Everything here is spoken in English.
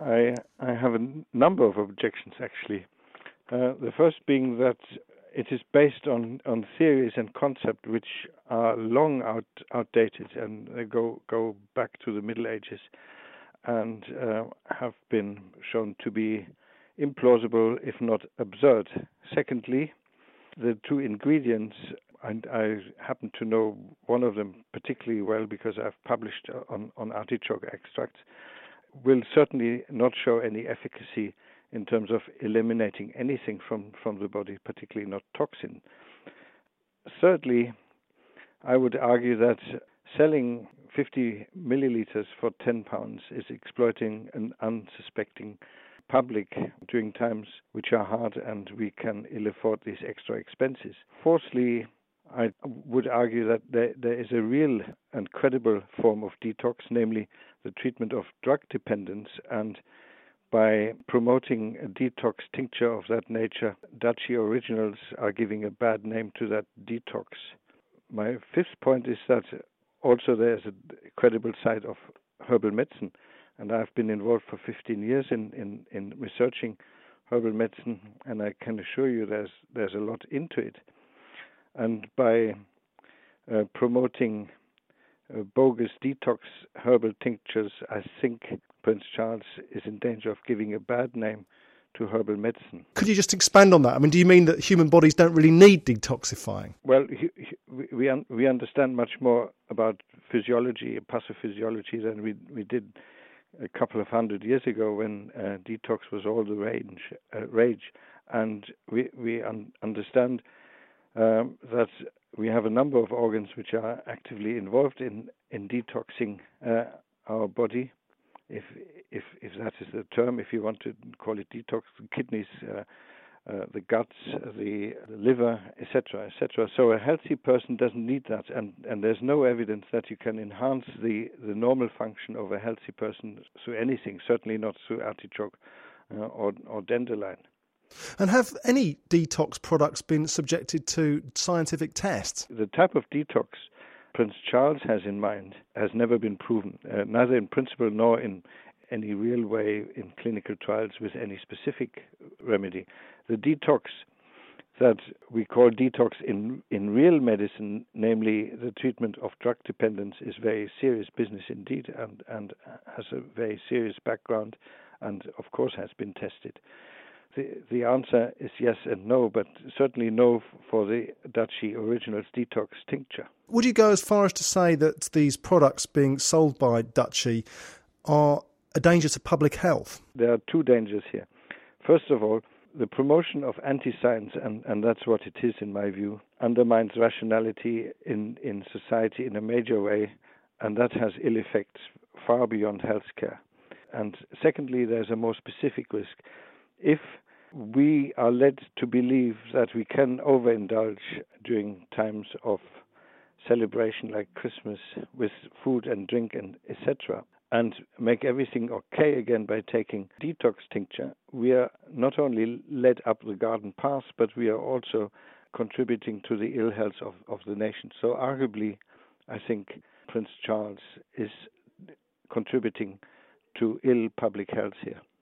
I have a number of objections, actually. The first being that it is based on theories and concepts which are long outdated, and they go back to the Middle Ages and have been shown to be implausible, if not absurd. Secondly, the two ingredients, and I happen to know one of them particularly well because I've published on artichoke extracts, will certainly not show any efficacy in terms of eliminating anything from the body, particularly not toxin. Thirdly, I would argue that selling 50 milliliters for £10 is exploiting an unsuspecting public during times which are hard, and we can ill afford these extra expenses. Fourthly, I would argue that there is a real and credible form of detox, namely the treatment of drug dependence, and by promoting a detox tincture of that nature, Dachi Originals are giving a bad name to that detox. My fifth point is that also there is a credible side of herbal medicine, and I've been involved for 15 years in researching herbal medicine, and I can assure you there's a lot into it. And by promoting bogus detox herbal tinctures, I think Prince Charles is in danger of giving a bad name to herbal medicine. Could you just expand on that? I mean, do you mean that human bodies don't really need detoxifying? Well, we understand much more about physiology, pathophysiology, than we did a couple of hundred years ago when detox was all the rage. And we understand that we have a number of organs which are actively involved in detoxing our body, if that is the term, if you want to call it detox, the kidneys, the guts, the liver, etc., etc. So a healthy person doesn't need that, and there's no evidence that you can enhance the normal function of a healthy person through anything, certainly not through artichoke or dandelion. And have any detox products been subjected to scientific tests? The type of detox Prince Charles has in mind has never been proven, neither in principle nor in any real way in clinical trials with any specific remedy. The detox that we call detox in real medicine, namely the treatment of drug dependence, is very serious business indeed, and has a very serious background, and of course has been tested. The answer is yes and no, but certainly no for the Dachi Originals detox tincture. Would you go as far as to say that these products being sold by Dachi are a danger to public health? There are two dangers here. First of all, the promotion of anti-science, and that's what it is in my view, undermines rationality in society in a major way, and that has ill effects far beyond healthcare. And secondly, there's a more specific risk. If we are led to believe that we can overindulge during times of celebration like Christmas with food and drink and etc., and make everything okay again by taking detox tincture, we are not only led up the garden path, but we are also contributing to the ill health of the nation. So arguably, I think Prince Charles is contributing to ill public health here.